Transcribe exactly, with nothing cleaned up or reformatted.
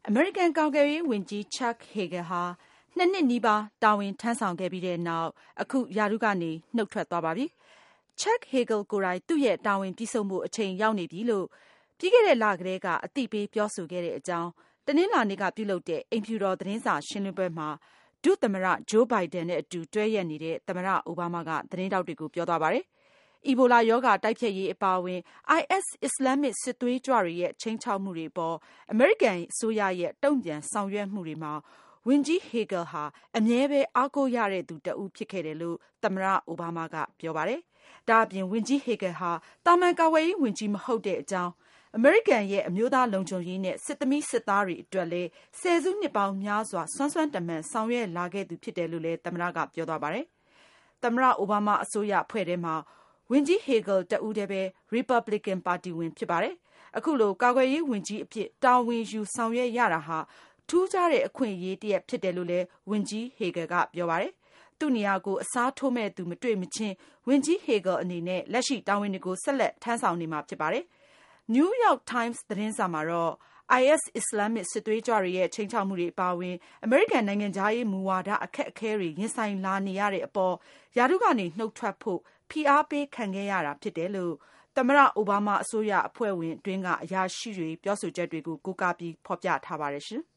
အမေရိကန်ကာကွယ်ရေးဝန်ကြီး Chuck Hagel ဟာနှစ်နှစ်နီးပါးတာဝန်ထမ်းဆောင်ခဲ့ပြီးတဲ့နောက်အခုရာထူးကနေနှုတ်ထွက်သွားပါပြီ။ Chuck Hagel ကိုယ်တိုင်သူ့ရဲ့တာဝန်ပြီးဆုံးဖို့အချိန်ရောက်နေပြီလို့ပြီးခဲ့တဲ့လကတည်းကအသိပေးပြောဆိုခဲ့တဲ့အကြောင်းတနင်္လာနေ့ကပြုလုပ်တဲ့အိမ်ဖြူတော်သတင်းစာရှင်းလင်းပွဲမှာဒုသမ္မတ Joe Biden နဲ့အတူတွဲရက်နေတဲ့သမ္မတအိုဘားမားကသတင်းထောက်တွေကိုပြောသွားပါတယ်။ အီဘိုလာရောဂါတိုက်ဖျက်ရေးအပါအဝင် အိုင်အက်စ် အစ္စလာမစ်စစ်သွေးကြွတွေရဲ့ခြိမ်းခြောက်မှုတွေအပေါ်အမေရိကန်အစိုးရရဲ့တုံ့ပြန်ဆောင်ရွက်မှုတွေမှာဝန်ကြီး Hagel ဟာအမြဲပဲအားကိုးရတဲ့သူတဦးဖြစ်ခဲ့တယ်လို့သမ္မတအိုဘားမားကပြောပါတယ်။ ဒါ့အပြင်ဝန်ကြီး Hagel ဟာသာမန်ကာကွယ်ရေးဝန်ကြီးမဟုတ်တဲ့အကြောင်းအမေရိကန်ရဲ့အမျိုးသားလုံခြုံရေးနဲ့စစ်သမီးစစ်သားတွေအတွက်လည်းဆယ်စုနှစ်ပေါင်းများစွာစွမ်းစွမ်းတမံဆောင်ရွက်လာခဲ့သူဖြစ်တယ်လို့လည်းသမ္မတကပြောသွားပါတယ်။ သမ္မတအိုဘားမားအစိုးရအဖွဲ့ထဲမှာဝန်ကြီး Hagel တဦးတည်းပဲ Republican ပါတီဝင်ဖြစ်ပါတယ်။ အခုလိုကာကွယ်ရေးဝန်ကြီးအဖြစ်တာဝန်ယူဆောင်ရွက်ရတာဟာထူးခြားတဲ့အခွင့်အရေးတရပ်ဖြစ်တယ်လို့လည်းဝန်ကြီး Hagel ကပြောပါတယ်။ သူ့နေရာကိုအစားထိုးမယ့်သူမတွေ့မချင်းဝန်ကြီး Hagel အနေနဲ့လက်ရှိတာဝန်တွေကိုဆက်လက်ထမ်းဆောင်နေမှာဖြစ်ပါတယ်။ New York Times သတင်းစာမှာတော့ အိုင်အက်စ် အစ္စလာမစ်စစ်သွေးကြွတွေရဲ့ခြိမ်းခြောက်မှုတွေအပါအဝင်အမေရိကန်နိုင်ငံခြားရေးမူဝါဒအခက်အခဲတွေရင်ဆိုင်လာနေရတဲ့အပေါ်ရာထူးကနေနှုတ်ထွက်ဖို့ဖိအားပေးခံခဲ့ရတာဖြစ်တယ်လို့သမ္မတအိုဘားမားအစိုးရအဖွဲ့ဝင်အတွင်းကအရာရှိတွေပြောဆိုချက်တွေကိုကိုးကားပြီးဖော်ပြထားပါတယ်ရှင်။